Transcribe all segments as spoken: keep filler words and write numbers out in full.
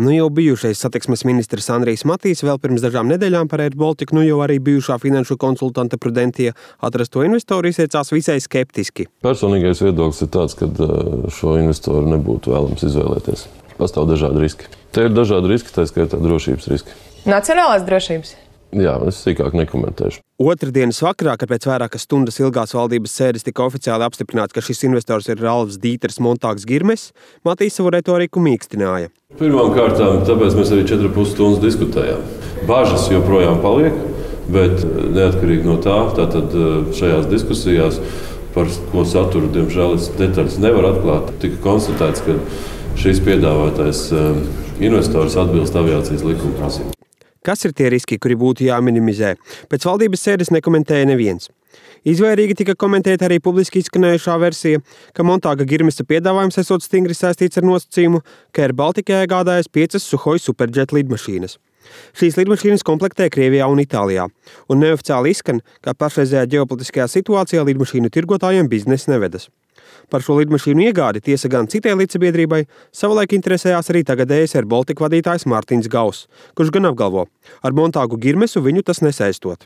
Nu jau bijušais satiksmes ministrs Andrijs Matīs vēl pirms dažām nedēļām par Air Balticu, nu jau arī bijušā finanšu konsultante Prudentia atrasto investoru izteicās visai skeptiski. Personīgais viedoklis ir tāds, ka šo investoru nebūtu vēlams izvēlēties. Pastāv dažādi riski. Te ir dažādi riski, tā skaitā drošības riski. Nacionālās drošības? Jā, es sīkāk nekomentēšu. Otrdienas vakarā, kad pēc vairākas stundas ilgās valdības sēdes tika oficiāli apstiprināts, ka šis investors ir Ralfs Dīters Montāgs Girmes, Matīs savu retoriku mīkstināja. Pirmām kārtām, tāpēc mēs arī četras puses stundas diskutējām. Bažas joprojām paliek, bet neatkarīgi no tā, tātad šajās diskusijās, par ko saturu, diemžēl, es detaļas nevaru atklāt, tika konstatēts, ka šis piedāvātais investors atbilst aviācijas likuma prasībām. Kas ir tie riski, kuri būtu jāminimizē? Pēc valdības sēdes nekomentēja neviens. Izvairīgi tika komentēta arī publiski izskanējušā versija, ka Montāga Girmesa piedāvājums esot stingri saistīts ar nosacījumu, ka Air Baltica iegādājas piecas Suhoi Superjet lidmašīnas. Šīs lidmašīnas komplektē Krievijā un Itālijā, un neoficiāli izskan, ka pašreizējā ģeopolitiskajā situācijā lidmašīnu tirgotājiem biznesa nevedas. Par šo lidmašīnu iegādi tiesa gan citai līdzsabiedrībai savulaik interesējās arī tagadējais Air Baltica vadītājs Mārtiņš Gauss, kurš gan apgalvo, ar Montāgu Girmesu viņu tas nesaistot.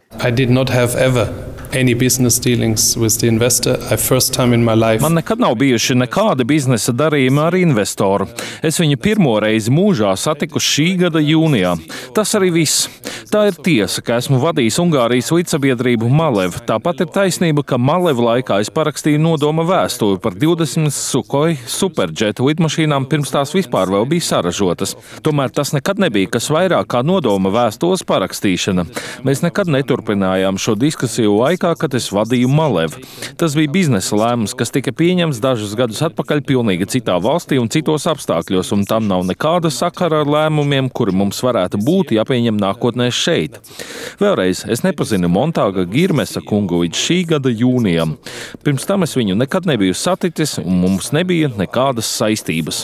Man nekad nav bijuši nekādi biznesa darījumi ar investoru. Es viņu pirmo reizi mūžā satiku šī gada jūnijā. Tas arī viss. Tā ir tiesa, ka esmu vadījis Ungārijas līdzsabiedrību Malev. Tāpat ir taisnība, ka Malev laikā es parakstīju nodoma vēstuli par divdesmit Suhoi Superjet lidmašīnām, pirms tās vispār vēl bija saražotas. Tomēr tas nekad nebija kas vairāk kā nodoma vēstules parakstīšana. Mēs nekad neturpinājām šo diskusiju laikā, kad es vadīju Malev. Tas bija biznesa lēmums, kas tika pieņemts dažus gadus atpakaļ pilnīgi citā valstī un citos apstākļos, un tam nav nekāda sakara ar lēmumiem, kuri mums varētu būt jāpieņem nākotnē šeit. Vēlreiz, es nepazinu Montāga Girmesa kungu līdz šī gada jūnijam. Pirms tam es viņu nekad nebiju saticis, un mums nebija nekādas saistības.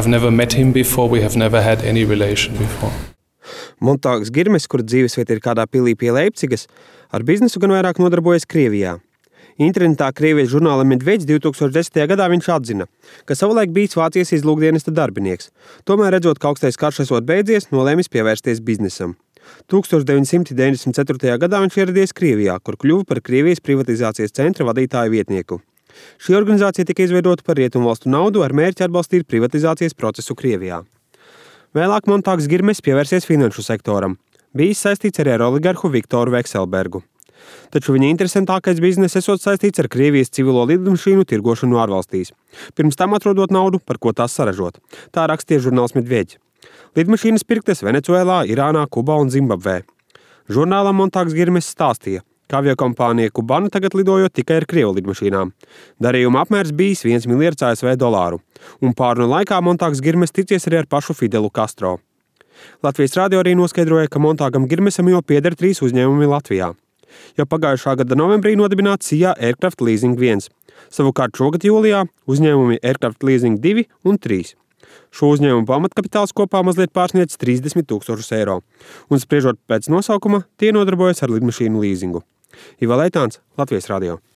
Montāgs Girmes, kura dzīvesvieta ir kādā pilī pie Leipcigas, ar biznesu gan vairāk nodarbojas Krievijā. Internetā Krievijas žurnāla Medveģis divi tūkstoši desmitajā gadā viņš atzina, ka savulaik bijis Vācijas izlūkdienesta darbinieks. Tomēr, redzot, ka augstais karš esot beidzies, nolēmis pievērsties biznesam. tūkstoš deviņsimt deviņdesmit ceturtajā gadā viņš ieradies Krievijā, kur kļuva par Krievijas privatizācijas centra vadītāju vietnieku. Šī organizācija tika izveidota par rietumvalstu naudu ar mērķi atbalstīt privatizācijas procesu Krievijā. Vēlāk Montāgs Girmes pievērsies finanšu sektoram, bijis saistīts arī ar oligarhu Viktoru Vekselbergu. Taču viņa interesantākais bizness esot saistīts ar Krievijas civilo lidmašīnu tirgošanu ārvalstīs, pirms tam atrodot naudu, par ko tās saražot. Tā rakstīja žurnāls Medveģis. Lidmašīnas pirktas Venecuēlā, Irānā, Kubā un Zimbabvē. Žurnālam Montāgs Girmes stāstīja, ka aviokompānija Kubana tagad lidojot tikai ar Krievu lidmašīnām. Darījuma apmērs bijis viens miljards A S V dolāru, un pārunu laikā Montāgs Girmes ticies arī ar pašu Fidelu Castro. Latvijas radio arī noskaidroja, ka Montāgam Girmesam jau pieder trīs uzņēmumi Latvijā. Jau pagājušā gada novembrī nodibināts S I A Aircraft Leasing viens, savukārt šogad jūlijā uzņēmumi Aircraft Leasing divi un trīs. Šo uzņēmumu pamatkapitāls kopā mazliet pārsniedz trīsdesmit tūkstošus eiro, un spriežot pēc nosaukuma, tie nodarbojas ar lidmašīnu līzingu. Iva Leitāns, Latvijas radio.